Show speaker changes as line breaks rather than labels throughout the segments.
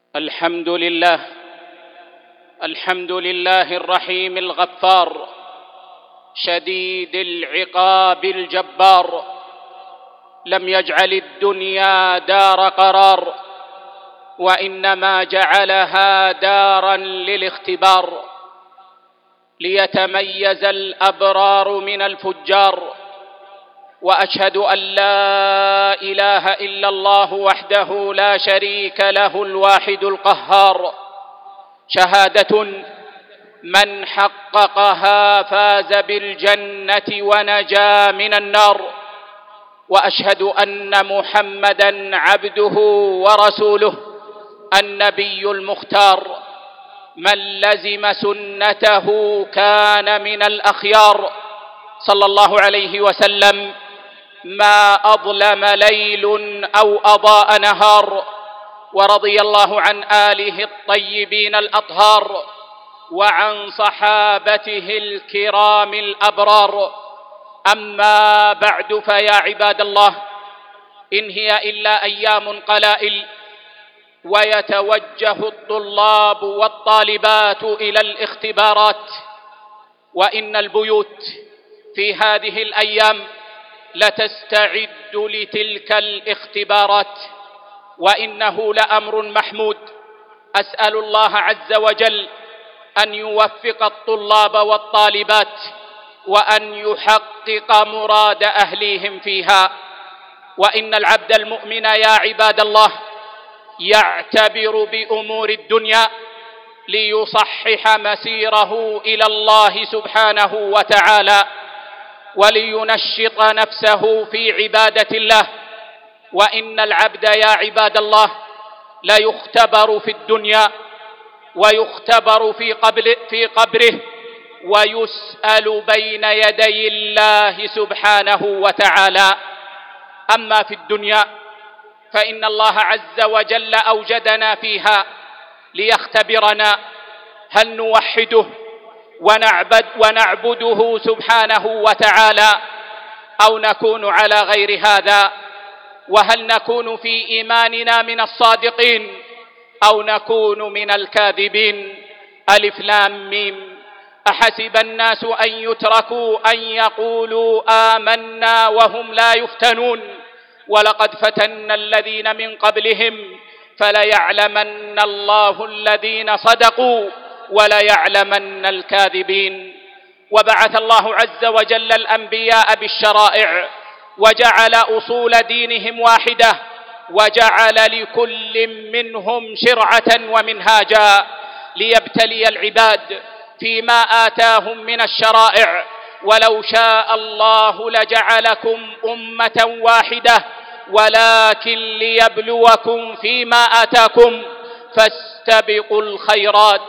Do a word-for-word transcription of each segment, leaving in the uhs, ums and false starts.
الحمد لله الحمد لله الرحيم الغفار شديد العقاب الجبار، لم يجعل الدنيا دار قرار وإنما جعلها دارا للاختبار، ليتميز الأبرار من الفجار. وأشهد أن لا إله إلا الله وحده لا شريك له الواحد القهار، شهادة من حققها فاز بالجنة ونجا من النار. وأشهد أن محمدًا عبده ورسوله النبي المختار، من لزم سنته كان من الأخيار، صلى الله عليه وسلم ما أظلم ليل أو أضاء نهار. ورضي الله عن آله الطيبين الأطهار وعن صحابته الكرام الأبرار. أما بعد، فيا عباد الله، إن هي إلا أيام قلائل ويتوجه الطلاب والطالبات إلى الاختبارات، وإن البيوت في هذه الأيام لتستعد لتلك الاختبارات، وإنه لأمر محمود. أسأل الله عز وجل أن يوفق الطلاب والطالبات وأن يحقق مراد أهليهم فيها. وإن العبد المؤمن يا عباد الله يعتبر بأمور الدنيا ليصحح مسيره إلى الله سبحانه وتعالى، ولينشط نفسه في عبادة الله. وإن العبد يا عباد الله لا يختبر في الدنيا ويختبر في قبل في قبره ويسأل بين يدي الله سبحانه وتعالى. أما في الدنيا فإن الله عز وجل أوجدنا فيها ليختبرنا، هل نوحده ونعبد ونعبده سبحانه وتعالى أو نكون على غير هذا، وهل نكون في إيماننا من الصادقين أو نكون من الكاذبين. ألف لام ميم. أحسب الناس أن يتركوا أن يقولوا آمنا وهم لا يفتنون، ولقد فتنا الذين من قبلهم فليعلمن الله الذين صدقوا وليعلمن الكاذبين. وبعث الله عز وجل الأنبياء بالشرائع، وجعل أصول دينهم واحدة، وجعل لكل منهم شرعة ومنهاجا ليبتلي العباد فيما آتاهم من الشرائع. ولو شاء الله لجعلكم أمة واحدة ولكن ليبلوكم فيما آتاكم فاستبقوا الخيرات.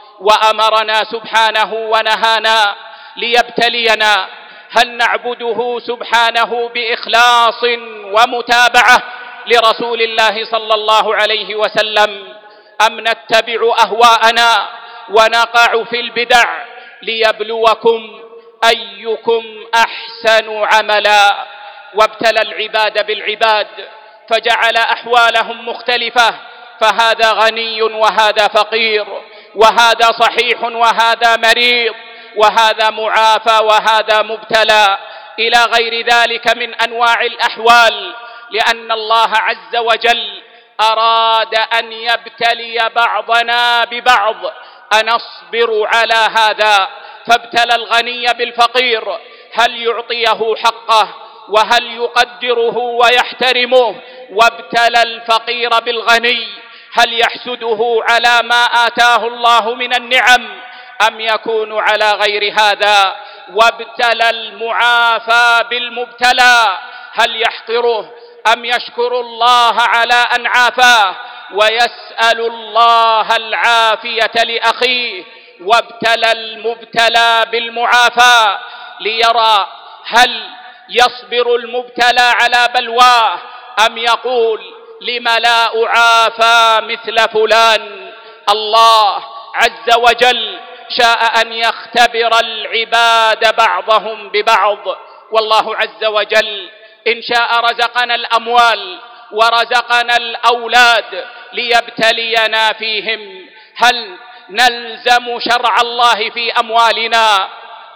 وأمرنا سبحانه ونهانا ليبتلينا، هل نعبده سبحانه بإخلاص ومتابعة لرسول الله صلى الله عليه وسلم، أم نتبع أهواءنا ونقع في البدع؟ ليبلوكم أيكم أحسن عملا. وابتلى العباد بالعباد فجعل أحوالهم مختلفة، فهذا غني وهذا فقير، وهذا صحيح وهذا مريض، وهذا معافى وهذا مبتلى، إلى غير ذلك من أنواع الأحوال، لأن الله عز وجل أراد أن يبتلي بعضنا ببعض، أنصبر على هذا؟ فابتلى الغني بالفقير، هل يعطيه حقه وهل يقدره ويحترمه؟ وابتلى الفقير بالغني، هل يحسده على ما آتاه الله من النعم أم يكون على غير هذا؟ وابتلى المعافى بالمبتلى، هل يحقره أم يشكر الله على أن عافاه ويسأل الله العافية لأخيه؟ وابتلى المبتلى بالمعافى ليرى هل يصبر المبتلى على بلواه أم يقول لم لا أعافى مثل فلان. الله عز وجل شاء أن يختبر العباد بعضهم ببعض، والله عز وجل إن شاء رزقنا الأموال ورزقنا الأولاد ليبتلينا فيهم. هل نلزم شرع الله في أموالنا؟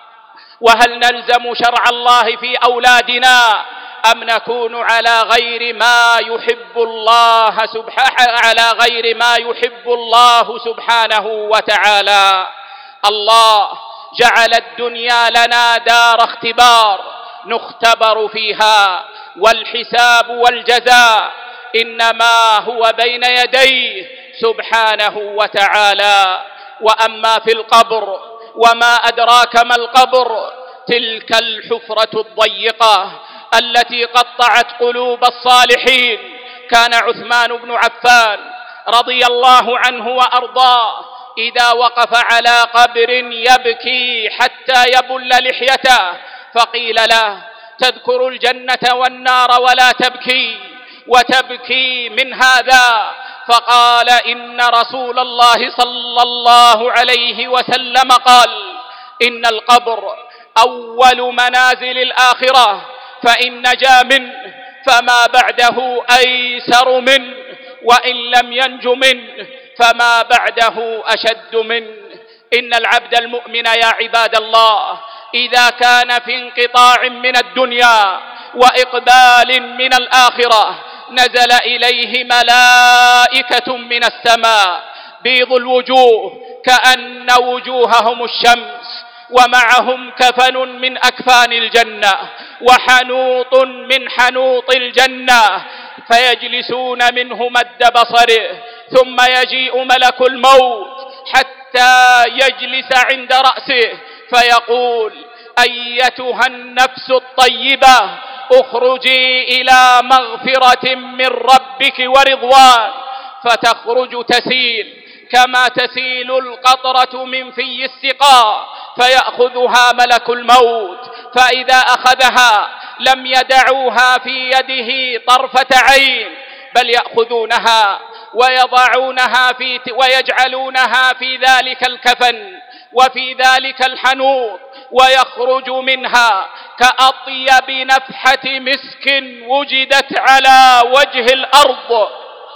وهل نلزم شرع الله في أولادنا؟ أم نكون على غير ما يحب الله سبحانه على غير ما يحب الله سبحانه وتعالى؟ الله جعل الدنيا لنا دار اختبار نختبر فيها، والحساب والجزاء إنما هو بين يديه سبحانه وتعالى. وأما في القبر، وما أدراك ما القبر؟ تلك الحفرة الضيقة التي قطعت قلوب الصالحين. كان عثمان بن عفان رضي الله عنه وأرضاه إذا وقف على قبر يبكي حتى يبل لحيته، فقيل له: تذكر الجنة والنار ولا تبكي، وتبكي من هذا؟ فقال: إن رسول الله صلى الله عليه وسلم قال: إن القبر أول منازل الآخرة، فإن نجا منه فما بعده أيسر منه، وإن لم ينج منه فما بعده أشد منه. إن العبد المؤمن يا عباد الله إذا كان في انقطاع من الدنيا وإقبال من الآخرة نزل إليه ملائكة من السماء بيض الوجوه كأن وجوههم الشمس، ومعهم كفن من أكفان الجنة وحنوط من حنوط الجنة، فيجلسون منه مد بصره، ثم يجيء ملك الموت حتى يجلس عند رأسه فيقول: أيتها النفس الطيبة اخرجي إلى مغفرة من ربك ورضوان، فتخرج تسيل كما تسيل القطرة من في السقاء، فيأخذها ملك الموت، فإذا أخذها لم يدعوها في يده طرفة عين، بل يأخذونها ويضعونها في ويجعلونها في ذلك الكفن وفي ذلك الحنوط، ويخرج منها كأطيب نفحة مسك وجدت على وجه الأرض،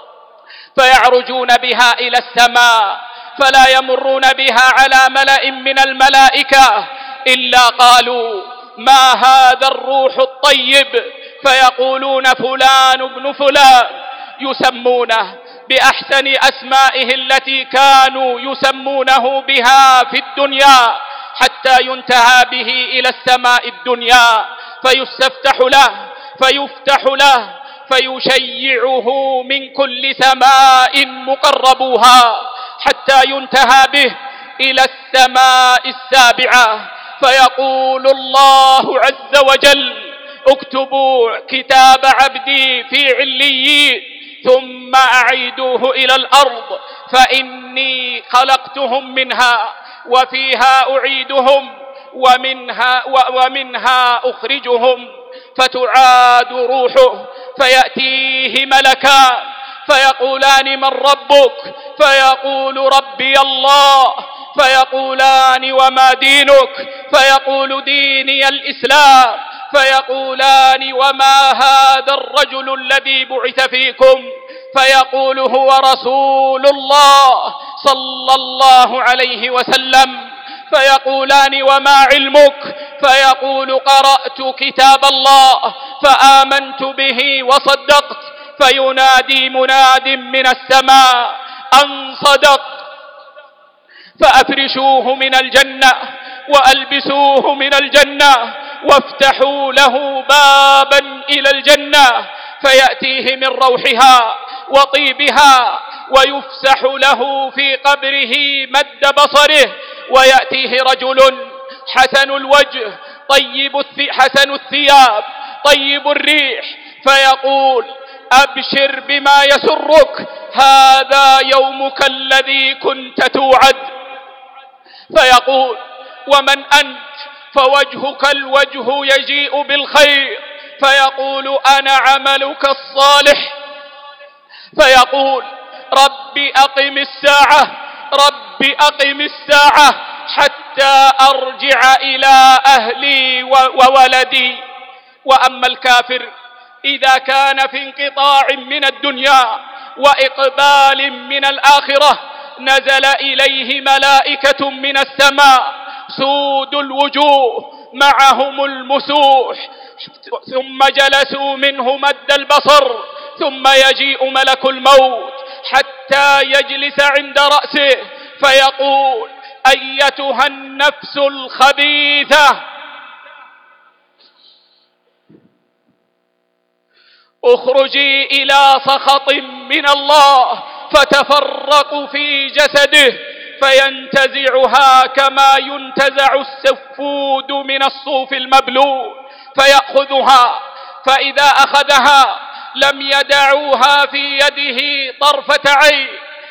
فيعرجون بها إلى السماء، فلا يمرون بها على ملأ من الملائكة إلا قالوا: ما هذا الروح الطيب؟ فيقولون: فلان ابن فلان، يسمونه بأحسن أسمائه التي كانوا يسمونه بها في الدنيا، حتى ينتهى به إلى السماء الدنيا، فيستفتح له فيفتح له فيشيعه من كل سماء مقربوها، حتى ينتهى به إلى السماء السابعة، فيقول الله عز وجل: اكتبوا كتاب عبدي في عليين ثم أعيدوه إلى الأرض، فإني خلقتهم منها وفيها أعيدهم ومنها, ومنها أخرجهم. فتعاد روحه فيأتيه ملكان فيقولان: من ربك؟ فيقول: ربي الله. فيقولان: وما دينك؟ فيقول: ديني الإسلام. فيقولان: وما هذا الرجل الذي بعث فيكم؟ فيقول: هو رسول الله صلى الله عليه وسلم. فيقولان: وما علمك؟ فيقول: قرأت كتاب الله فآمنت به وصدقت. فينادي مناد من السماء: أن صدق، فأفرشوه من الجنة وألبسوه من الجنة وافتحوا له بابا إلى الجنة، فيأتيه من روحها وطيبها، ويفسح له في قبره مد بصره، ويأتيه رجل حسن الوجه طيب حسن الثياب طيب الريح، فيقول: أبشر بما يسرك، هذا يومك الذي كنت توعد. فيقول: ومن أنت؟ فوجهك الوجه يجيء بالخير. فيقول: أنا عملك الصالح. فيقول: رب أقم الساعة، رب أقم الساعة حتى أرجع إلى أهلي وولدي. وأما الكافر إذا كان في انقطاع من الدنيا وإقبال من الآخرة نزل إليه ملائكة من السماء سود الوجوه معهم المسوح، ثم جلسوا منه مد البصر، ثم يجيء ملك الموت حتى يجلس عند رأسه فيقول: أيتها النفس الخبيثة اخرجي إلى سخط من الله، فتفرق في جسده فينتزعها كما ينتزع السفود من الصوف المبلول، فيأخذها، فإذا أخذها لم يدعوها في يده طرفة عين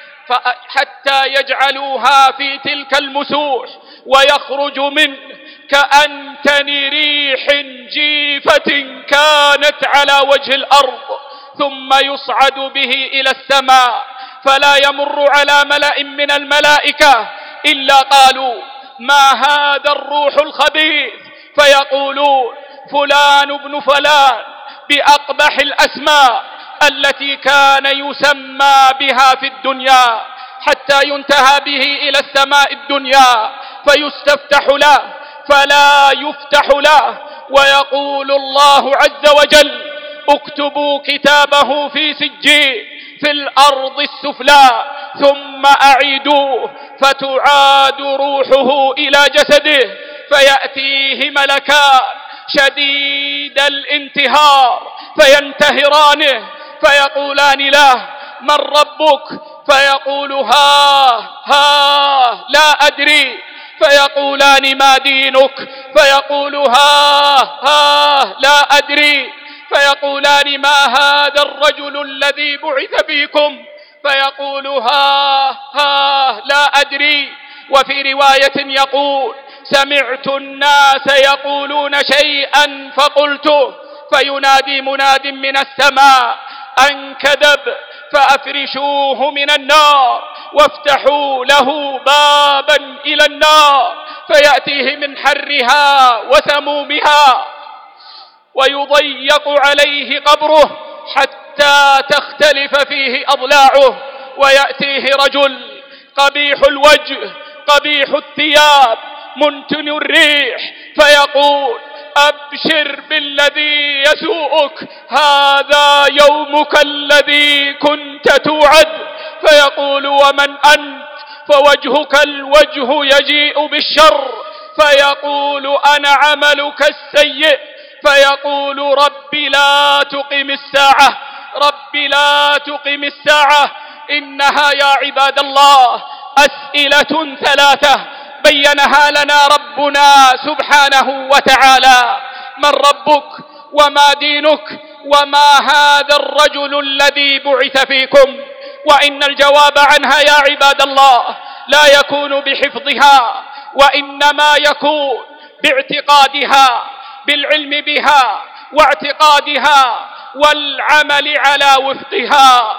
حتى يجعلوها في تلك المسوح، ويخرج منه كأنتن ريح جيفة كانت على وجه الأرض، ثم يصعد به إلى السماء، فلا يمر على ملأ من الملائكة إلا قالوا: ما هذا الروح الخبيث؟ فيقولون: فلان ابن فلان، بأقبح الأسماء التي كان يسمى بها في الدنيا، حتى ينتهى به إلى السماء الدنيا فيستفتح له فلا يفتح له، ويقول الله عز وجل: اكتبوا كتابه في سجين في الأرض السفلى ثم أعيدوه، فتعاد روحه إلى جسده، فيأتيه ملكان شديد الانتهار فينتهرانه فيقولان له: من ربك؟ فيقول: ها ها لا أدري. فيقولان: ما دينك؟ فيقول: ها ها لا أدري. فيقولان: ما هذا الرجل الذي بعث فيكم؟ فيقول: ها ها لا أدري. وفي رواية يقول: سمعت الناس يقولون شيئا فقلته، فينادي مناد من السماء أن كذب، فأفرشوه من النار وافتحوا له بابا إلى النار، فيأتيه من حرها وسمومها، ويضيق عليه قبره حتى تختلف فيه أضلاعه، ويأتيه رجل قبيح الوجه قبيح الثياب منتن الريح، فيقول: أبشر بالذي يسوءك، هذا يومك الذي كنت توعد. فيقول: ومن أنت؟ فوجهك الوجه يجيء بالشر. فيقول: أنا عملك السيء. فيقول: رب لا تقم الساعة، رب لا تقم الساعة. إنها يا عباد الله أسئلة ثلاثة بينها لنا ربنا سبحانه وتعالى: من ربك؟ وما دينك؟ وما هذا الرجل الذي بعث فيكم؟ وإن الجواب عنها يا عباد الله لا يكون بحفظها، وإنما يكون باعتقادها، بالعلم بها واعتقادها والعمل على وفقها.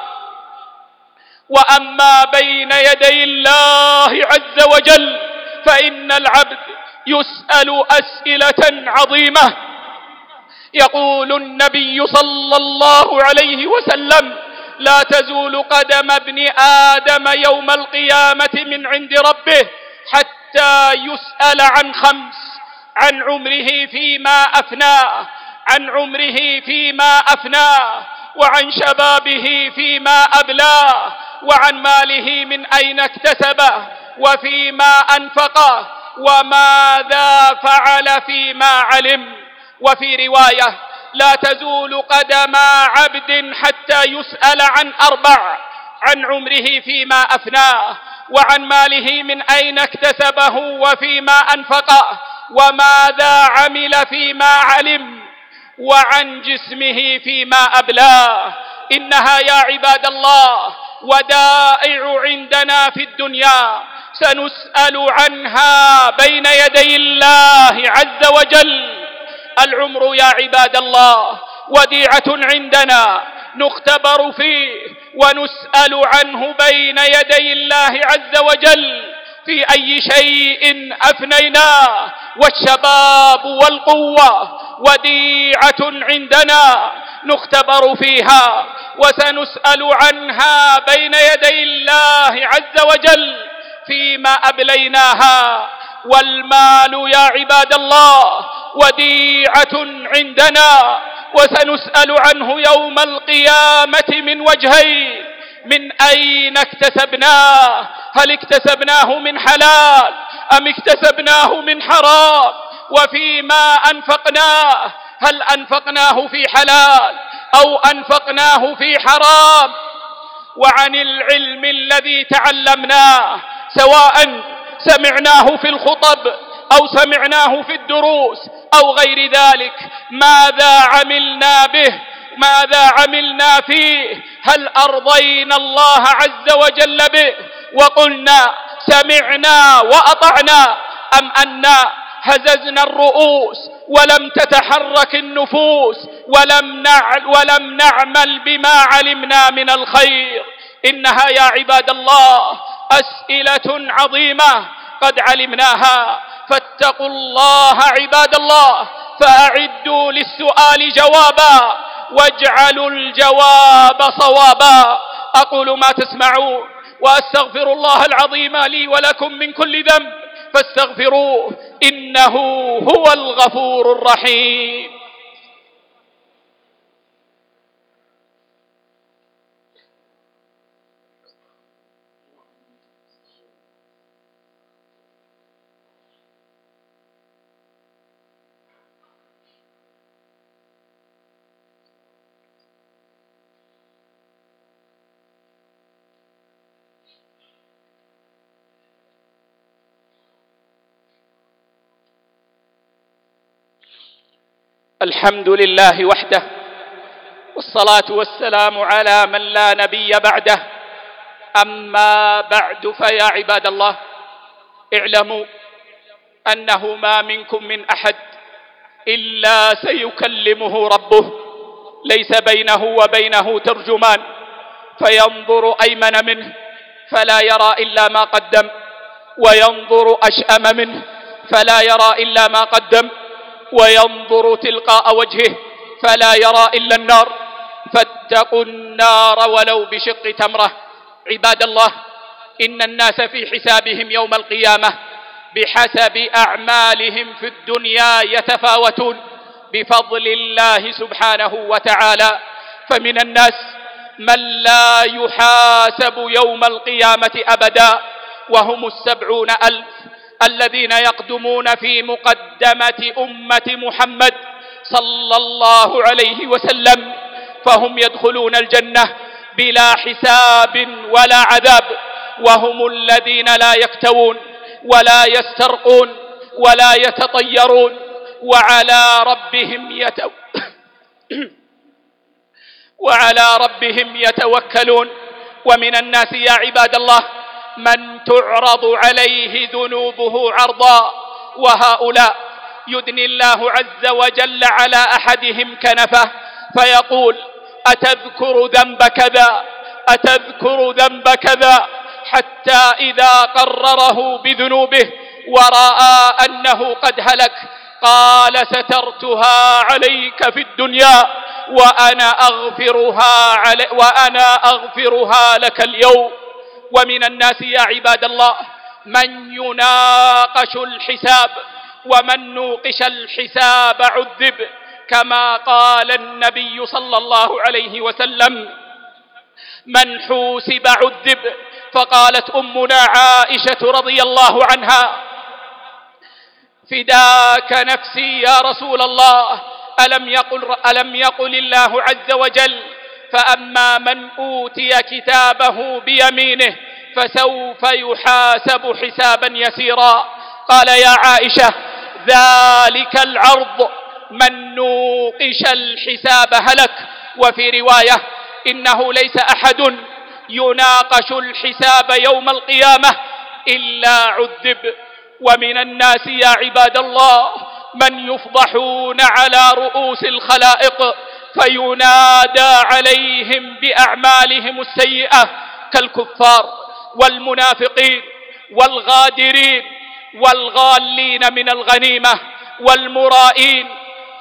وأما بين يدي الله عز وجل فإن العبد يسأل أسئلة عظيمة. يقول النبي صلى الله عليه وسلم: لا تزول قدم ابن آدم يوم القيامة من عند ربه حتى يسأل عن خمس: عن عمره فيما أفناه، عن عمره فيما أفناه، وعن شبابه فيما أبلاه، وعن ماله من أين اكتسبه، وفيما أنفقه، وماذا فعل فيما علم. وفي رواية: لا تزول قدم عبد حتى يسأل عن أربع: عن عمره فيما أفناه، وعن ماله من أين اكتسبه، وفيما أنفقه، وماذا عمل فيما علم، وعن جسمه فيما أبلاه. إنها يا عباد الله ودائع عندنا في الدنيا سنسأل عنها بين يدي الله عز وجل. العمر يا عباد الله وديعة عندنا نختبر فيه ونسأل عنه بين يدي الله عز وجل: في أي شيء أفنيناه؟ والشباب والقوة وديعة عندنا نختبر فيها وسنسأل عنها بين يدي الله عز وجل فيما أبليناها. والمال يا عباد الله وديعة عندنا وسنسأل عنه يوم القيامة من وجهين: من أين اكتسبناه؟ هل اكتسبناه من حلال أم اكتسبناه من حرام؟ وفيما أنفقناه، هل أنفقناه في حلال أو أنفقناه في حرام؟ وعن العلم الذي تعلمناه، سواء سمعناه في الخطب أو سمعناه في الدروس أو غير ذلك، ماذا عملنا به؟ ماذا عملنا فيه؟ هل أرضينا الله عز وجل به وقلنا سمعنا وأطعنا، أم أننا هززنا الرؤوس ولم تتحرك النفوس ولم نعل ولم نعمل بما علمنا من الخير؟ إنها يا عباد الله أسئلة عظيمة قد علمناها، فاتقوا الله عباد الله، فأعدوا للسؤال جوابا واجعلوا الجواب صوابا. أقول ما تسمعون وأستغفر الله العظيم لي ولكم من كل ذنب فاستغفروه إنه هو الغفور الرحيم. الحمد لله وحده، والصلاة والسلام على من لا نبي بعده. أما بعد، فيا عباد الله اعلموا أنه ما منكم من أحد إلا سيكلمه ربه، ليس بينه وبينه ترجمان، فينظر أيمن منه فلا يرى إلا ما قدم، وينظر أشأم منه فلا يرى إلا ما قدم، وينظر تلقاء وجهه فلا يرى إلا النار. فاتقوا النار ولو بشق تمرة. عباد الله، إن الناس في حسابهم يوم القيامة بحسب أعمالهم في الدنيا يتفاوتون بفضل الله سبحانه وتعالى. فمن الناس من لا يحاسب يوم القيامة أبدا، وهم السبعون ألف الذين يقدمون في مقدمة أمة محمد صلى الله عليه وسلم، فهم يدخلون الجنة بلا حساب ولا عذاب، وهم الذين لا يكتوون ولا يسترقون ولا يتطيرون، وعلى ربهم يتو... وعلى ربهم يتوكلون. ومن الناس يا عباد الله من تعرض عليه ذنوبه عرضا، وهؤلاء يدني الله عز وجل على أحدهم كنفه فيقول: أتذكر ذنب كذا، أتذكر ذنب كذا، حتى إذا قرره بذنوبه ورأى أنه قد هلك قال: سترتها عليك في الدنيا وأنا أغفرها, علي وأنا أغفرها لك اليوم. ومن الناس يا عباد الله من يناقش الحساب، ومن نوقش الحساب عذب، كما قال النبي صلى الله عليه وسلم: من حوسب عذب. فقالت أمنا عائشة رضي الله عنها: فداك نفسي يا رسول الله، ألم يقل, ألم يقل الله عز وجل: فأما من أوتي كتابه بيمينه فسوف يحاسب حسابا يسيرا. قال: يا عائشة ذلك العرض، من نوقش الحساب هلك. وفي رواية: إنه ليس أحد يناقش الحساب يوم القيامة إلا عذب. ومن الناس يا عباد الله من يفضحون على رؤوس الخلائق فينادى عليهم بأعمالهم السيئة كالكفار والمنافقين والغادرين والغالين من الغنيمة والمرائين،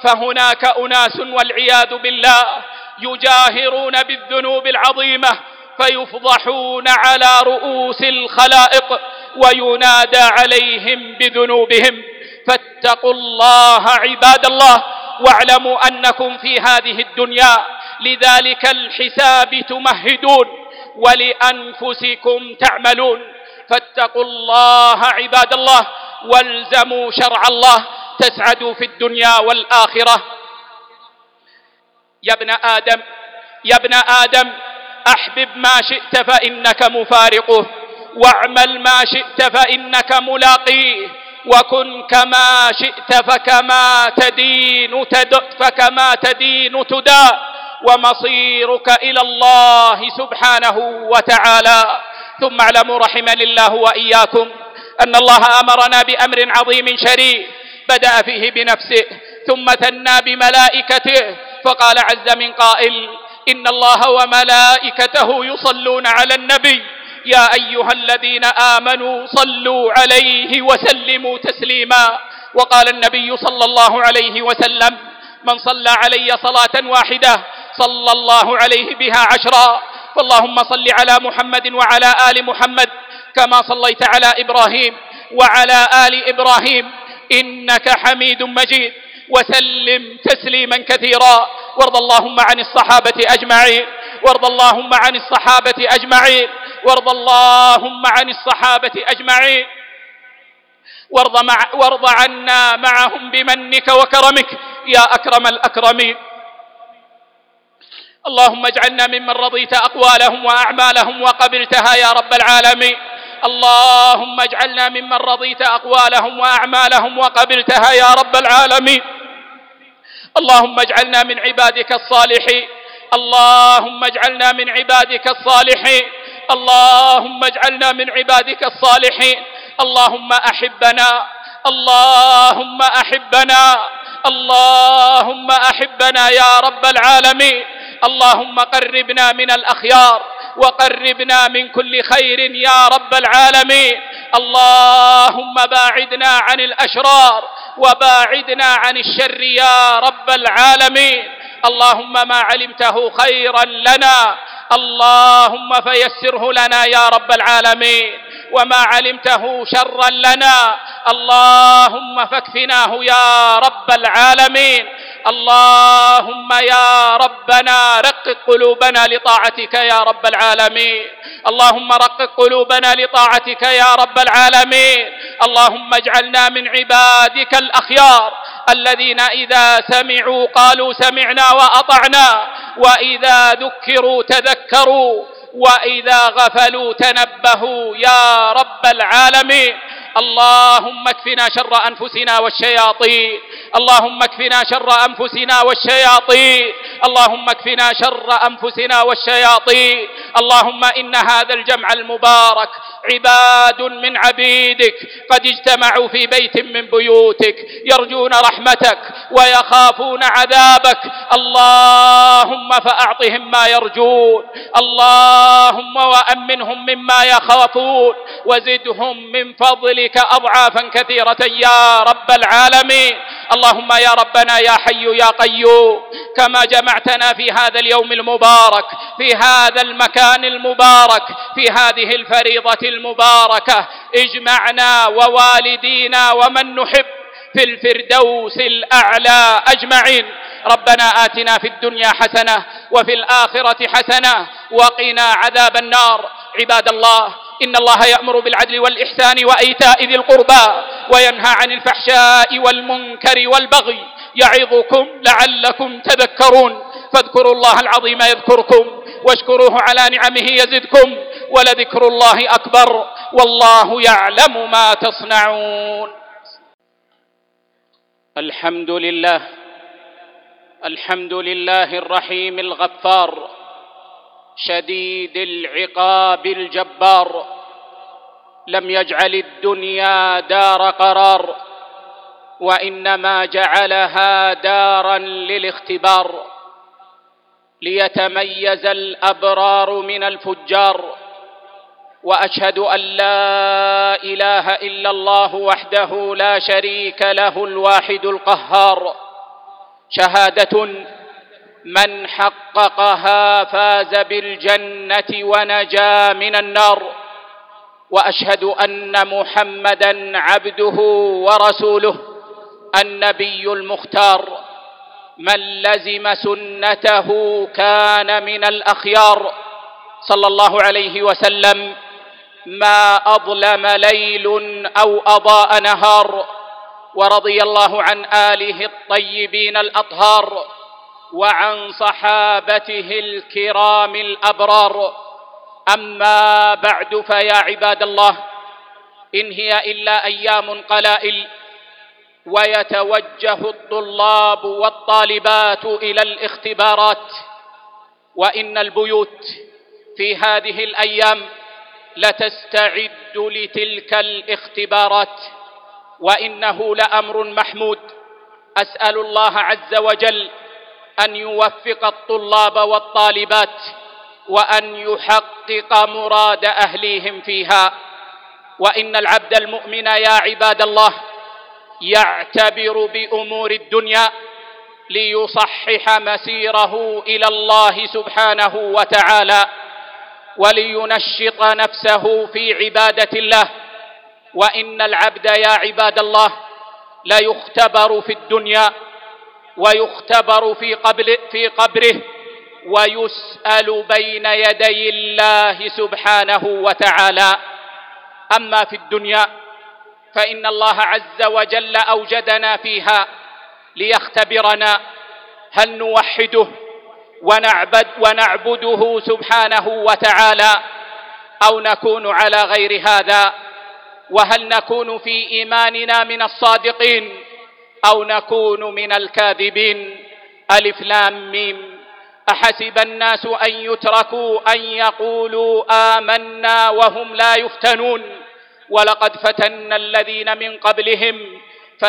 فهناك أناس والعياذ بالله يجاهرون بالذنوب العظيمة فيفضحون على رؤوس الخلائق وينادى عليهم بذنوبهم. فاتقوا الله عباد الله، واعلموا أنكم في هذه الدنيا لذلك الحساب تمهدون ولأنفسكم تعملون. فاتقوا الله عباد الله والزموا شرع الله تسعدوا في الدنيا والآخرة. يا ابن آدم يا ابن آدم أحبب ما شئت فإنك مفارقه، واعمل ما شئت فإنك ملاقيه، وكن كما شئت فكما تدين تد فكما تدين تداء، ومصيرك إلى الله سبحانه وتعالى. ثم اعلموا رحمني الله وإياكم أن الله أمرنا بأمر عظيم شريف بدأ فيه بنفسه ثم ثنى بملائكته، فقال عز من قائل: إن الله وملائكته يصلون على النبي يا أيها الذين آمنوا صلوا عليه وسلموا تسليما. وقال النبي صلى الله عليه وسلم: من صلى علي صلاة واحدة صلى الله عليه بها عشرا. فاللهم صل على محمد وعلى آل محمد كما صليت على إبراهيم وعلى آل إبراهيم إنك حميد مجيد، وسلم تسليما كثيرا. وارض اللهم عن الصحابة أجمعين وارض اللهم عن الصحابة أجمعين وارض اللهم عن الصحابة أجمعين وارض, مع وارض عنا معهم بمنك وكرمك يا أكرم الأكرمين. اللهم اجعلنا ممن رضيت أقوالهم وأعمالهم وقبلتها يا رب العالمين. اللهم اجعلنا ممن رضيت أقوالهم وأعمالهم وقبلتها يا رب العالمين. اللهم اجعلنا من عبادك الصالحين اللهم اجعلنا من عبادك الصالحين اللهم اجعلنا من عبادك الصالحين. اللهم أحبنا اللهم أحبنا اللهم أحبنا يا رب العالمين. اللهم قربنا من الأخيار وقربنا من كل خير يا رب العالمين. اللهم باعدنا عن الأشرار وباعدنا عن الشر يا رب العالمين. اللهم ما علمته خيرا لنا اللهم فيسره لنا يا رب العالمين، وما علمته شرا لنا اللهم فاكفناه يا رب العالمين. اللهم يا ربنا رقق قلوبنا لطاعتك يا رب العالمين. اللهم رقق قلوبنا لطاعتك يا رب العالمين. اللهم اجعلنا من عبادك الأخيار الذين إذا سمعوا قالوا سمعنا وأطعنا، وإذا ذكروا تذكروا، وإذا غفلوا تنبهوا يا رب العالمين. اللهم اكفنا شر أنفسنا والشياطين اللهم اكفنا شر أنفسنا والشياطين اللهم اكفنا شر أنفسنا والشياطين. اللهم إن هذا الجمع المبارك عباد من عبيدك قد اجتمعوا في بيت من بيوتك يرجون رحمتك ويخافون عذابك. اللهم فأعطهم ما يرجون اللهم وأمنهم مما يخافون وزدهم من فضلك أضعافا كثيرة يا رب العالمين. اللهم يا ربنا يا حي يا قيوم كما جمعتنا في هذا اليوم المبارك في هذا المكان المبارك في هذه الفريضة المباركة اجمعنا ووالدينا ومن نحب في الفردوس الأعلى أجمعين. ربنا آتنا في الدنيا حسنة وفي الآخرة حسنة وقنا عذاب النار. عباد الله، إن الله يأمر بالعدل والإحسان وإيتاء ذي القربى وينهى عن الفحشاء والمنكر والبغي يعظكم لعلكم تذكرون. فاذكروا الله العظيم يذكركم واشكروه على نعمه يزدكم ولذكر الله أكبر والله يعلم ما تصنعون. الحمد لله الحمد لله الرحيم الغفار شديد العقاب الجبار، لم يجعل الدنيا دار قرار وإنما جعلها دارا للاختبار ليتميز الأبرار من الفجار. وأشهد أن لا إله إلا الله وحده لا شريك له الواحد القهار، شهادة من حققها فاز بالجنة ونجا من النار. وأشهد أن محمدًا عبده ورسوله النبي المختار، من لزم سنته كان من الأخيار، صلى الله عليه وسلم. ما أظلم ليل أو أضاء نهار، ورضي الله عن آله الطيبين الأطهار وعن صحابته الكرام الأبرار. أما بعد، فيا عباد الله، إن هي إلا أيام قلائل ويتوجه الطلاب والطالبات إلى الاختبارات، وإن البيوت في هذه الأيام لتستعد لتلك الاختبارات، وإنه لأمر محمود. أسأل الله عز وجل أن يوفق الطلاب والطالبات وأن يحقق مراد أهليهم فيها. وإن العبد المؤمن يا عباد الله يعتبر بأمور الدنيا ليصحح مسيره إلى الله سبحانه وتعالى، ولينشط نفسه في عبادة الله. وإن العبد يا عباد الله لا يختبر في الدنيا ويختبر في قبل في قبره ويسأل بين يدي الله سبحانه وتعالى. أما في الدنيا فإن الله عز وجل أوجدنا فيها ليختبرنا، هل نوحده ونعبد ونعبده سبحانه وتعالى أو نكون على غير هذا، وهل نكون في إيماننا من الصادقين أو نكون من الكاذبين. ألف لام ميم. أحسب الناس أن يتركوا أن يقولوا آمنا وهم لا يفتنون، ولقد فتنا الذين من قبلهم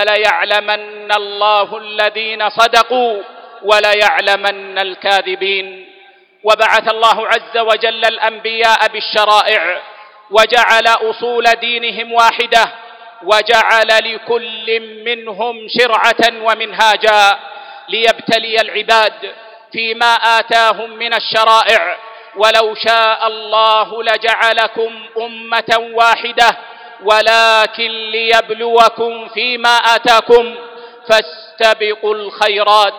فليعلمن الله الذين صدقوا وليعلمن الكاذبين. وبعث الله عز وجل الأنبياء بالشرائع، وجعل أصول دينهم واحدة، وجعل لكل منهم شرعة ومنهاجا ليبتلي العباد فيما آتاهم من الشرائع. ولو شاء الله لجعلكم أمة واحدة ولكن ليبلوكم فيما آتاكم فاستبقوا الخيرات.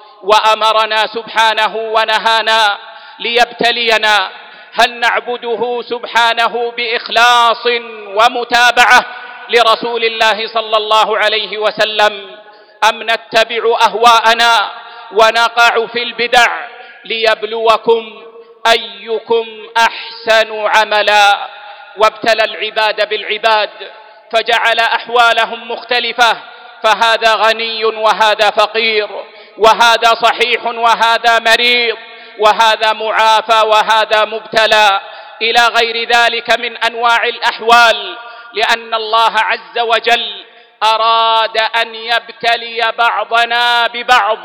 وأمرنا سبحانه ونهانا ليبتلينا، هل نعبده سبحانه بإخلاص ومتابعة لرسول الله صلى الله عليه وسلم، أم نتبع أهواءنا ونقع في البدع؟ ليبلوكم أيكم أحسن عملا. وابتلى العباد بالعباد فجعل أحوالهم مختلفة، فهذا غني وهذا فقير، وهذا صحيح وهذا مريض، وهذا معافى وهذا مبتلى، إلى غير ذلك من أنواع الأحوال، لأن الله عز وجل أراد أن يبتلي بعضنا ببعض،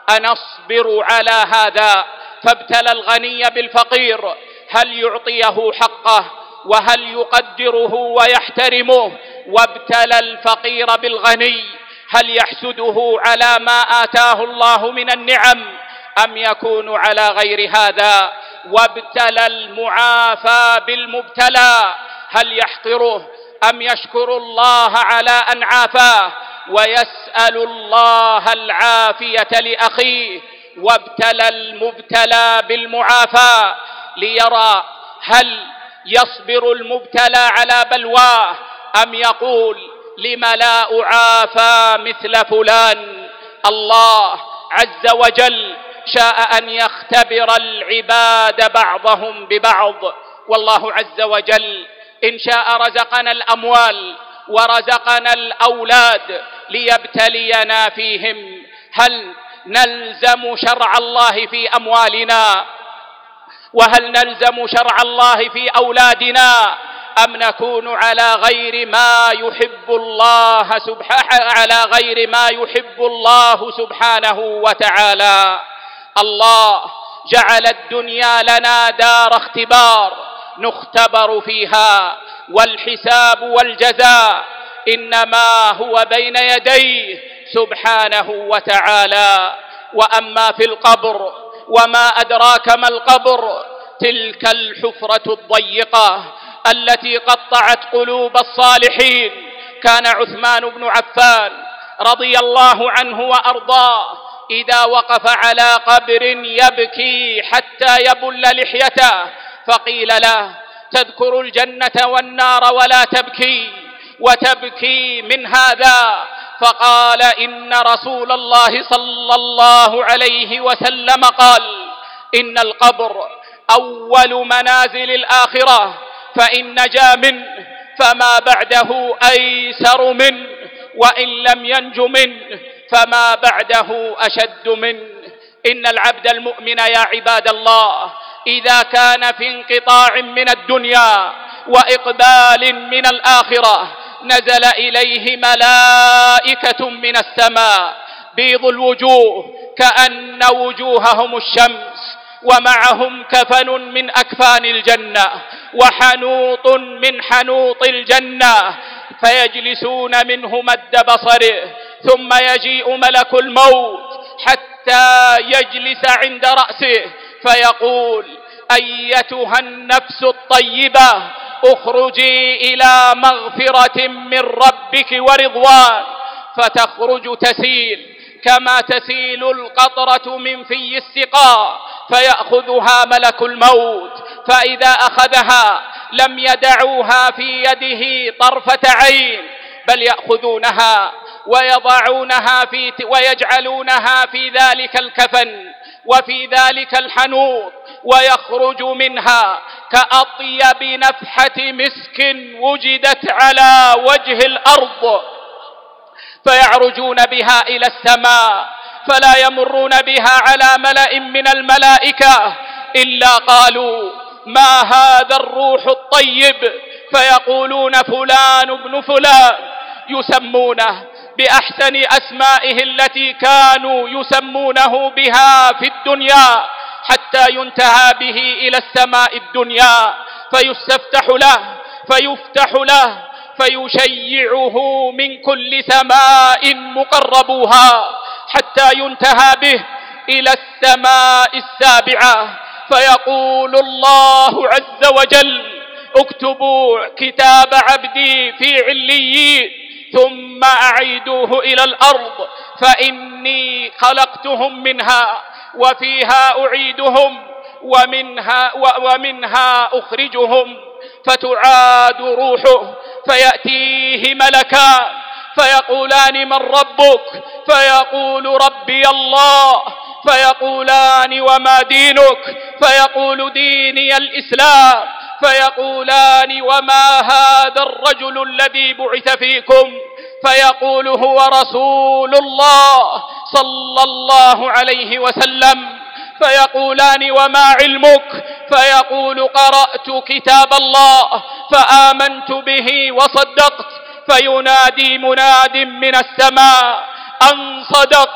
أنصبر على هذا؟ فابتلى الغني بالفقير، هل يعطيه حقه وهل يقدره ويحترمه؟ وابتلى الفقير بالغني، هل يحسده على ما آتاه الله من النعم أم يكون على غير هذا؟ وابتلى المعافى بالمبتلى، هل يحقره أم يشكر الله على أن عافاه ويسأل الله العافية لأخيه؟ وابتلى المبتلى بالمعافى ليرى هل يصبر المبتلى على بلواه أم يقول لم لا أعافى مثل فلان. الله عز وجل شاء أن يختبر العباد بعضهم ببعض، والله عز وجل إن شاء رزقنا الأموال ورزقنا الأولاد ليبتلينا فيهم. هل نلزم شرع الله في أموالنا؟ وهل نلزم شرع الله في أولادنا؟ أم نكون على غير ما يحب الله سبحانه على غير ما يحب الله سبحانه وتعالى؟ الله جعل الدنيا لنا دار اختبار نختبر فيها، والحساب والجزاء إنما هو بين يديه سبحانه وتعالى. وأما في القبر وما أدراك ما القبر، تلك الحفرة الضيقة التي قطعت قلوب الصالحين. كان عثمان بن عفان رضي الله عنه وأرضاه إذا وقف على قبر يبكي حتى يبل لحيته، فقيل له: تذكر الجنة والنار ولا تبكي، وتبكي من هذا؟ فقال: إن رسول الله صلى الله عليه وسلم قال: إن القبر أول منازل الآخرة، فإن نجا منه فما بعده أيسر منه، وإن لم ينج منه فما بعده أشد منه. إن العبد المؤمن يا عباد الله إذا كان في انقطاع من الدنيا وإقبال من الآخرة، نزل إليه ملائكة من السماء بيض الوجوه كأن وجوههم الشمس، ومعهم كفن من أكفان الجنة وحنوط من حنوط الجنة، فيجلسون منه مد بصره، ثم يجيء ملك الموت حتى يجلس عند رأسه فيقول: أيتها النفس الطيبة اخرجي إلى مغفرة من ربك ورضوان، فتخرج تسيل كما تسيل القطرة من في السقاء، فيأخذها ملك الموت، فإذا أخذها لم يدعوها في يده طرفة عين، بل يأخذونها ويضعونها في ويجعلونها في ذلك الكفن وفي ذلك الحنوط، ويخرج منها كأطيب نفحة مسك وجدت على وجه الأرض، فيعرجون بها إلى السماء، فلا يمرون بها على ملأ من الملائكة إلا قالوا: ما هذا الروح الطيب؟ فيقولون: فلان ابن فلان، يسمونه بأحسن أسمائه التي كانوا يسمونه بها في الدنيا، حتى ينتهى به إلى السماء الدنيا، فيستفتح له فيفتح له فيشيعه من كل سماء مقربوها، حتى ينتهى به إلى السماء السابعة، فيقول الله عز وجل: اكتبوا كتاب عبدي في عليين ثم أعيدوه إلى الأرض، فإني خلقتهم منها وفيها أعيدهم ومنها, ومنها أخرجهم. فتعاد روحه فيأتيه ملكان فيقولان: من ربك؟ فيقول: ربي الله. فيقولان: وما دينك؟ فيقول: ديني الإسلام. فيقولان: وما هذا الرجل الذي بعث فيكم؟ فيقول: هو رسول الله صلى الله عليه وسلم. فيقولان: وما علمك؟ فيقول: قرأت كتاب الله فآمنت به وصدقت. فينادي مناد من السماء: أن صدق،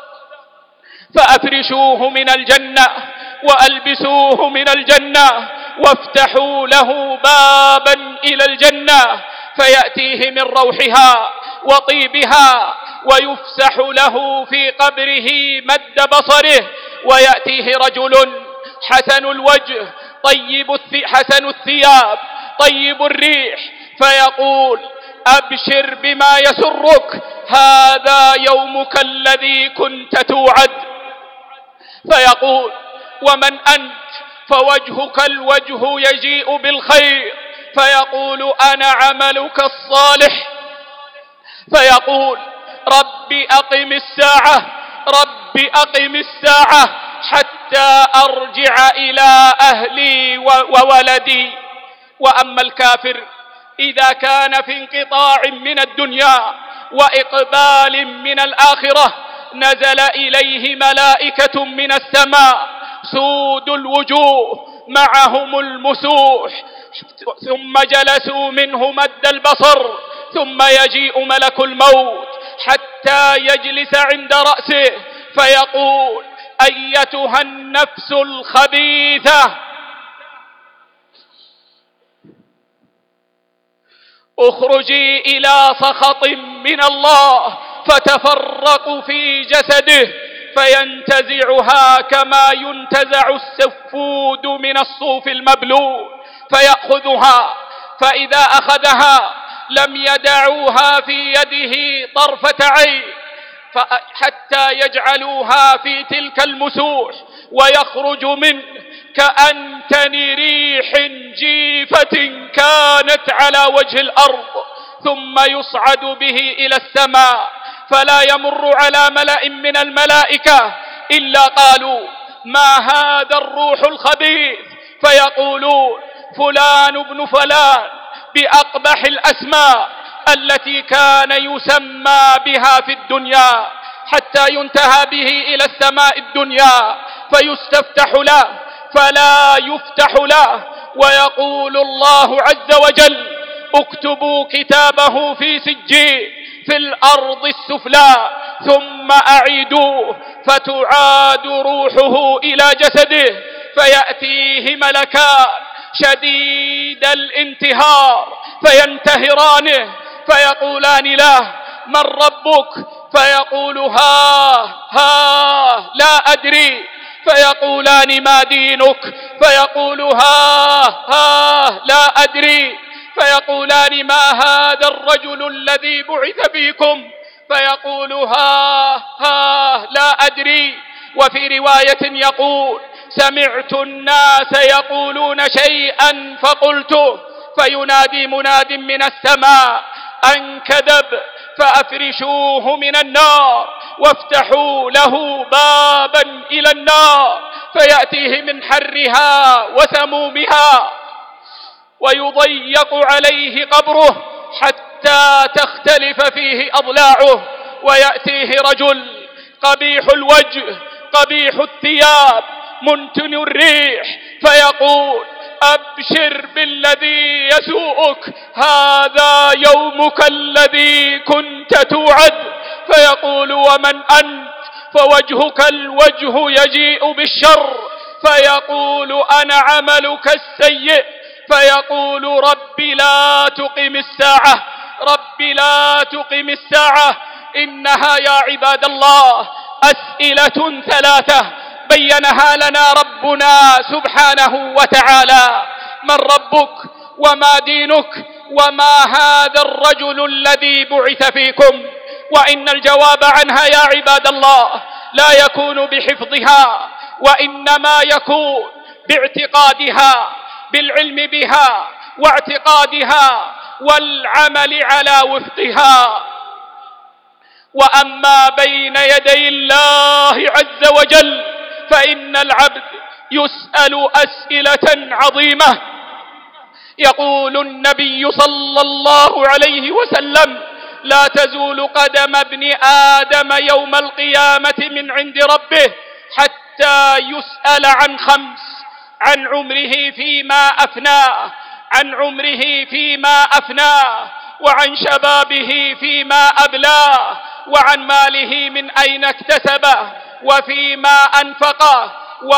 فأفرشوه من الجنة وألبسوه من الجنة وافتحوا له بابا إلى الجنة، فيأتيه من روحها وطيبها، ويفسح له في قبره مد بصره، ويأتيه رجل حسن الوجه طيب حسن الثياب طيب الريح، فيقول: أبشر بما يسرك، هذا يومك الذي كنت توعد. فيقول: ومن أنت؟ فوجهك الوجه يجيء بالخير. فيقول: أنا عملك الصالح. فيقول: رب أقم الساعة، رب أقم الساعة حتى أرجع إلى أهلي وولدي. وأما الكافر إذا كان في انقطاع من الدنيا وإقبال من الآخرة، نزل إليه ملائكة من السماء سود الوجوه معهم المسوح، ثم جلسوا منه مد البصر، ثم يجيء ملك الموت حتى يجلس عند رأسه فيقول: أيتها النفس الخبيثة، اخرجي إلى سخط من الله. فتفرق في جسده فينتزعها كما ينتزع السفود من الصوف المبلول، فيأخذها، فإذا أخذها لم يدعوها في يده طرفة عين حتى يجعلوها في تلك المسوح، ويخرج منه كأنتن ريح جيفة كانت على وجه الأرض، ثم يصعد به إلى السماء، فلا يمر على ملأ من الملائكة إلا قالوا: ما هذا الروح الخبيث؟ فيقولون: فلان ابن فلان، بأقبح الأسماء التي كان يسمى بها في الدنيا، حتى ينتهى به إلى السماء الدنيا فيستفتح له فلا يفتح له، ويقول الله عز وجل: اكتبوا كتابه في سجين في الأرض السفلى ثم أعيدوه، فتعاد روحه إلى جسده، فيأتيه ملكان شديد الانتهار فينتهرانه، فيقولان له: من ربك؟ فيقول: ها ها لا أدري. فيقولان: ما دينك؟ فيقول: ها ها لا أدري. فيقولان: ما هذا الرجل الذي بعث فيكم؟ فيقول: ها ها لا أدري. وفي رواية يقول: سمعت الناس يقولون شيئا فقلته، فينادي مناد من السماء أن كذب، فأفرشوه من النار وافتحوا له بابا إلى النار، فيأتيه من حرها وسمومها، ويضيق عليه قبره حتى تختلف فيه أضلاعه، ويأتيه رجل قبيح الوجه قبيح الثياب منتن الريح، فيقول: أبشر بالذي يسوءك، هذا يومك الذي كنت توعد. فيقول: ومن أنت؟ فوجهك الوجه يجيء بالشر. فيقول: أنا عملك السيء. فيقول: رب لا تقم الساعة، رب لا تقم الساعة. إنها يا عباد الله أسئلة ثلاثة بينها لنا ربنا سبحانه وتعالى: من ربك؟ وما دينك؟ وما هذا الرجل الذي بعث فيكم؟ وإن الجواب عنها يا عباد الله لا يكون بحفظها، وإنما يكون باعتقادها، بالعلم بها واعتقادها والعمل على وفقها. وأما بين يدي الله عز وجل فإن العبد يسأل أسئلة عظيمة. يقول النبي صلى الله عليه وسلم: لا تزول قدم ابن آدم يوم القيامة من عند ربه حتى يسأل عن خمس: عن عمره فيما أفناه، عن عمره فيما أفناه، وعن شبابه فيما أبلاه، وعن ماله من أين اكتسبه، وفيما أنفقه،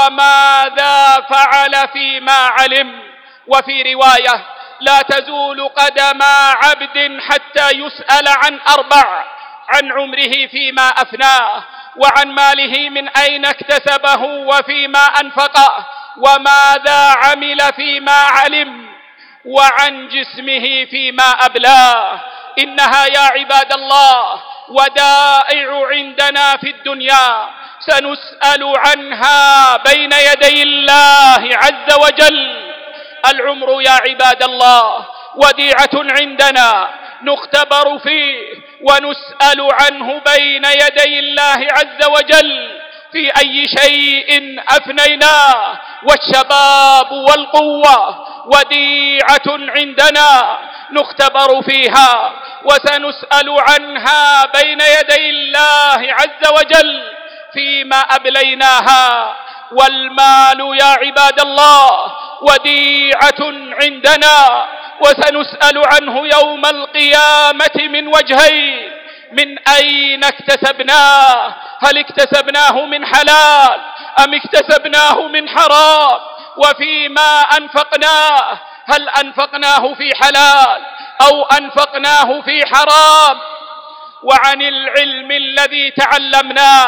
وماذا فعل فيما علم. وفي رواية: لا تزول قدم عبد حتى يسأل عن أربع: عن عمره فيما أفناه، وعن ماله من أين اكتسبه، وفيما أنفقه، وماذا عمل فيما علم، وعن جسمه فيما أبلاه. إنها يا عباد الله ودائع عندنا في الدنيا سنسأل عنها بين يدي الله عز وجل. العمر يا عباد الله وديعة عندنا نختبر فيه ونسأل عنه بين يدي الله عز وجل: في أي شيء أفنيناه؟ والشباب والقوة وديعة عندنا نختبر فيها وسنسأل عنها بين يدي الله عز وجل فيما أبليناها. والمال يا عباد الله وديعة عندنا وسنسأل عنه يوم القيامة من وجهين: من أين اكتسبناه؟ هل اكتسبناه من حلال أم اكتسبناه من حرام؟ وفيما أنفقناه، هل أنفقناه في حلال أو أنفقناه في حرام؟ وعن العلم الذي تعلمناه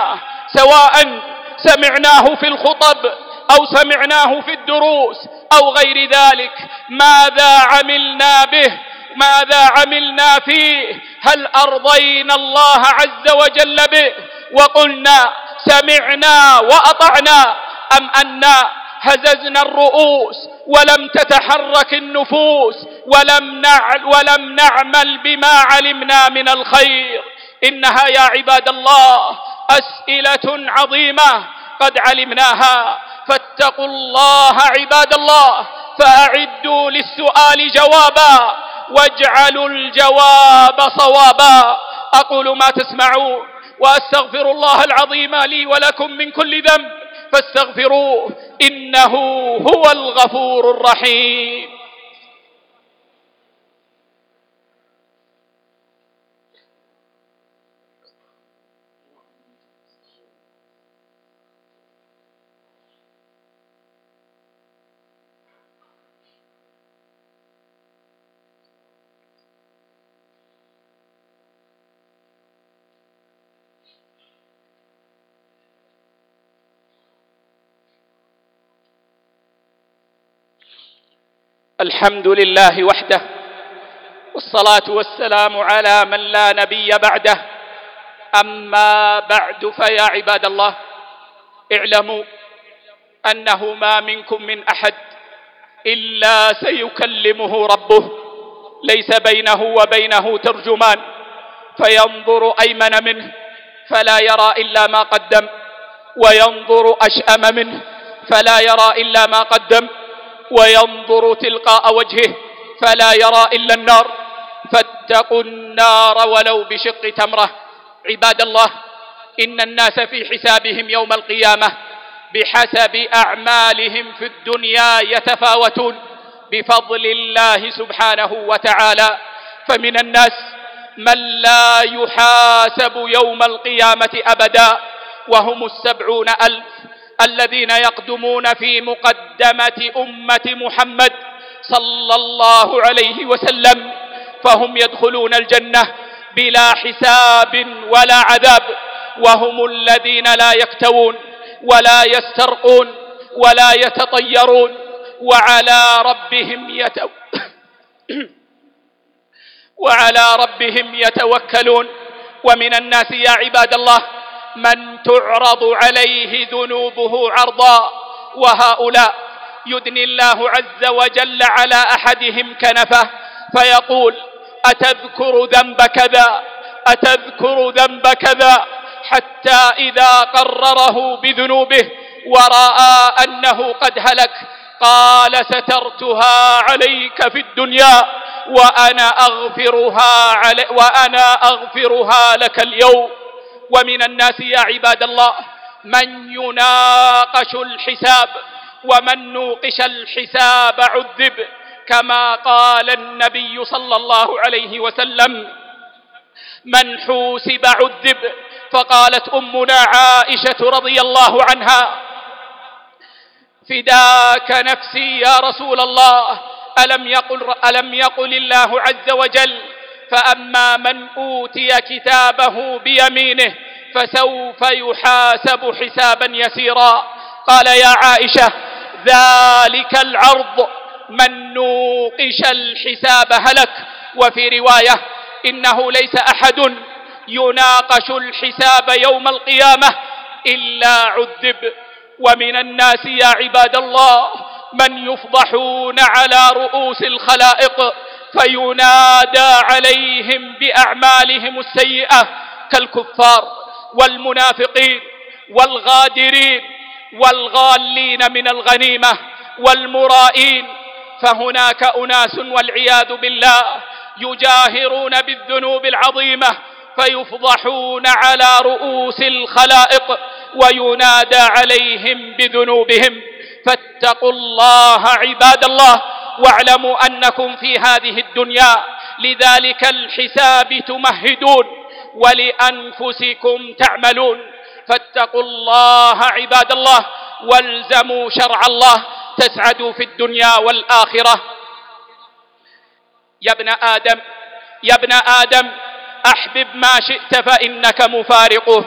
سواء سمعناه في الخطب أو سمعناه في الدروس أو غير ذلك، ماذا عملنا به؟ ماذا عملنا فيه؟ هل أرضينا الله عز وجل به وقلنا سمعنا وأطعنا، أم أننا هززنا الرؤوس ولم تتحرك النفوس ولم نعل ولم نعمل بما علمنا من الخير؟ إنها يا عباد الله أسئلة عظيمة قد علمناها، فاتقوا الله عباد الله، فأعدوا للسؤال جوابا واجعلوا الجواب صوابا. أقول ما تسمعون وأستغفر الله العظيم لي ولكم من كل ذنب فاستغفروه إنه هو الغفور الرحيم. الحمد لله وحده، والصلاة والسلام على من لا نبي بعده. أما بعد، فيا عباد الله، اعلموا أنه ما منكم من أحد إلا سيكلمه ربه، ليس بينه وبينه ترجمان، فينظر أيمن منه فلا يرى إلا ما قدم، وينظر أشأم منه فلا يرى إلا ما قدم، وينظر تلقاء وجهه فلا يرى إلا النار، فاتقوا النار ولو بشق تمرة. عباد الله، إن الناس في حسابهم يوم القيامة بحسب أعمالهم في الدنيا يتفاوتون بفضل الله سبحانه وتعالى، فمن الناس من لا يحاسب يوم القيامة أبدا، وهم السبعون ألف الذين يقدمون في مقدمة أمة محمد صلى الله عليه وسلم، فهم يدخلون الجنة بلا حساب ولا عذاب، وهم الذين لا يكتوون ولا يسترقون ولا يتطيرون، وعلى ربهم يتو... وعلى ربهم يتوكلون. ومن الناس يا عباد الله من تعرض عليه ذنوبه عرضا، وهؤلاء يدني الله عز وجل على أحدهم كنفه فيقول: أتذكر ذنب كذا، أتذكر ذنب كذا، حتى إذا قرره بذنوبه ورأى أنه قد هلك قال: سترتها عليك في الدنيا وأنا أغفرها, علي وأنا أغفرها لك اليوم. ومن الناس يا عباد الله من يناقش الحساب، ومن نوقش الحساب عذب، كما قال النبي صلى الله عليه وسلم: من حوسب عذب. فقالت أمنا عائشة رضي الله عنها: فداك نفسي يا رسول الله، ألم يقل, ألم يقل الله عز وجل: فأما من أوتي كتابه بيمينه فسوف يحاسب حسابا يسيرا. قال: يا عائشة ذلك العرض، من نوقش الحساب هلك. وفي رواية: إنه ليس أحد يناقش الحساب يوم القيامة إلا عذب. ومن الناس يا عباد الله من يفضحون على رؤوس الخلائق فينادى عليهم بأعمالهم السيئة كالكفار والمنافقين والغادرين والغالين من الغنيمة والمرائين. فهناك أناس والعياذ بالله يجاهرون بالذنوب العظيمة فيفضحون على رؤوس الخلائق وينادى عليهم بذنوبهم. فاتقوا الله عباد الله، واعلموا أنكم في هذه الدنيا لذلك الحساب تمهدون ولأنفسكم تعملون. فاتقوا الله عباد الله والزموا شرع الله تسعدوا في الدنيا والآخرة. يا ابن آدم يا ابن آدم أحبب ما شئت فإنك مفارقه،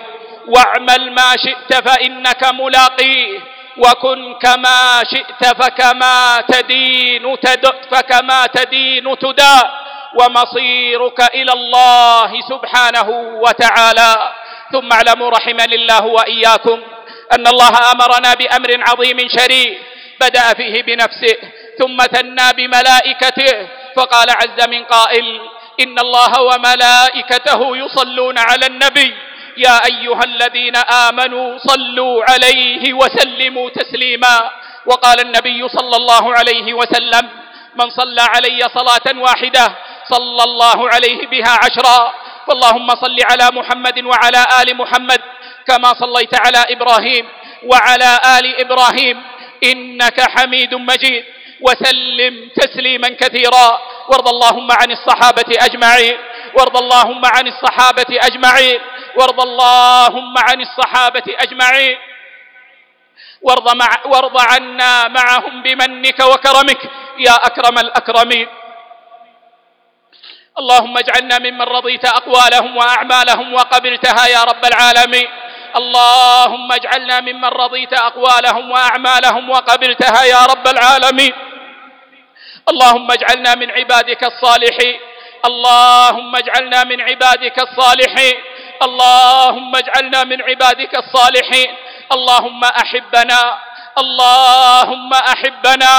واعمل ما شئت فإنك ملاقيه، وكن كما شئت فكما تدين فكما تدين تدان، ومصيرك إلى الله سبحانه وتعالى. ثم اعلموا رحمني الله وإياكم أن الله أمرنا بأمر عظيم شريف بدأ فيه بنفسه ثم ثنى بملائكته، فقال عز من قائل: إن الله وملائكته يصلون على النبي يا أيها الذين آمنوا صلوا عليه وسلموا تسليما. وقال النبي صلى الله عليه وسلم: من صلى علي صلاة واحدة صلى الله عليه بها عشرا. فاللهم صل على محمد وعلى آل محمد كما صليت على إبراهيم وعلى آل إبراهيم إنك حميد مجيد، وسلم تسليما كثيرا. وارض اللهم عن الصحابة أجمعين وارض اللهم عن الصحابة أجمعين وارض اللهم عن الصحابة أجمعين وارض, مع وارض عنا معهم بمنك وكرمك يا أكرم الأكرمين. اللهم اجعلنا ممن رضيت أقوالهم وأعمالهم وقبلتها يا رب العالمين. اللهم اجعلنا ممن رضيت أقوالهم وأعمالهم وقبلتها يا رب العالمين. اللهم اجعلنا من عبادك الصالحين اللهم اجعلنا من عبادك الصالحين اللهم اجعلنا من عبادك الصالحين. اللهم أحبنا اللهم أحبنا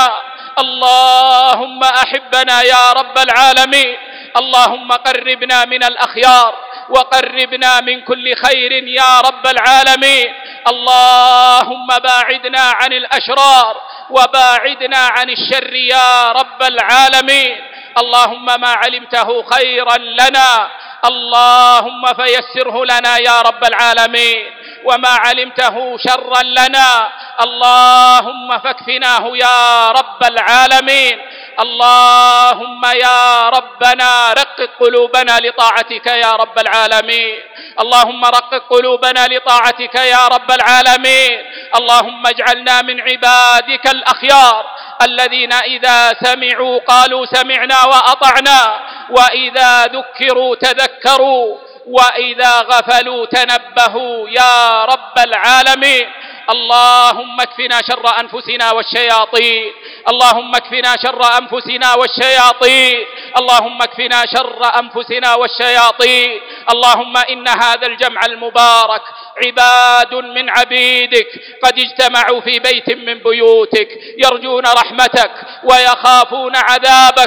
اللهم أحبنا يا رب العالمين. اللهم قربنا من الأخيار وقربنا من كل خير يا رب العالمين. اللهم باعدنا عن الأشرار وباعدنا عن الشر يا رب العالمين. اللهم ما علمته خيرا لنا اللهم فيسره لنا يا رب العالمين، وما علمته شرا لنا اللهم فاكفناه يا رب العالمين. اللهم يا ربنا رقق قلوبنا لطاعتك يا رب العالمين. اللهم رقق قلوبنا لطاعتك يا رب العالمين. اللهم اجعلنا من عبادك الأخيار الذين إذا سمعوا قالوا سمعنا وأطعنا، وإذا ذكروا تذكروا، وإذا غفلوا تنبهوا يا رب العالمين. اللهم اكفنا شر أنفسنا والشياطين اللهم اكفنا شر أنفسنا والشياطين اللهم اكفنا شر أنفسنا والشياطين. اللهم إن هذا الجمع المبارك عباد من عبيدك قد اجتمعوا في بيت من بيوتك يرجون رحمتك ويخافون عذابك.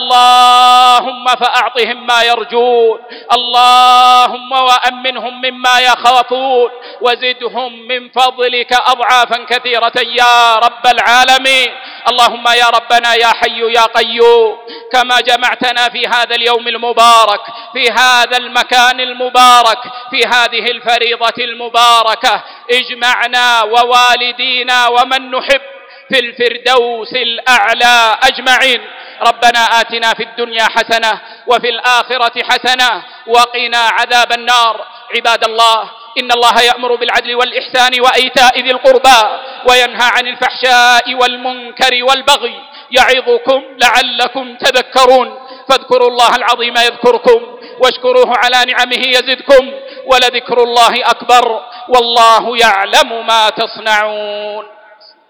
اللهم فأعطهم ما يرجون اللهم وأمنهم مما يخافون، وزدهم من فضلك أضعافا كثيرة يا رب العالمين. اللهم يا ربنا يا حي يا قيوم، كما جمعتنا في هذا اليوم المبارك في هذا المكان المبارك في هذه الفريضة المباركة، اجمعنا ووالدينا ومن نحب في الفردوس الأعلى أجمعين. ربنا آتنا في الدنيا حسنة وفي الآخرة حسنة وقنا عذاب النار. عباد الله، إن الله يأمر بالعدل والإحسان وإيتاء ذي القربى وينهى عن الفحشاء والمنكر والبغي يعظكم لعلكم تذكرون. فاذكروا الله العظيم يذكركم واشكروه على نعمه يزدكم ولذكر الله أكبر والله يعلم ما تصنعون.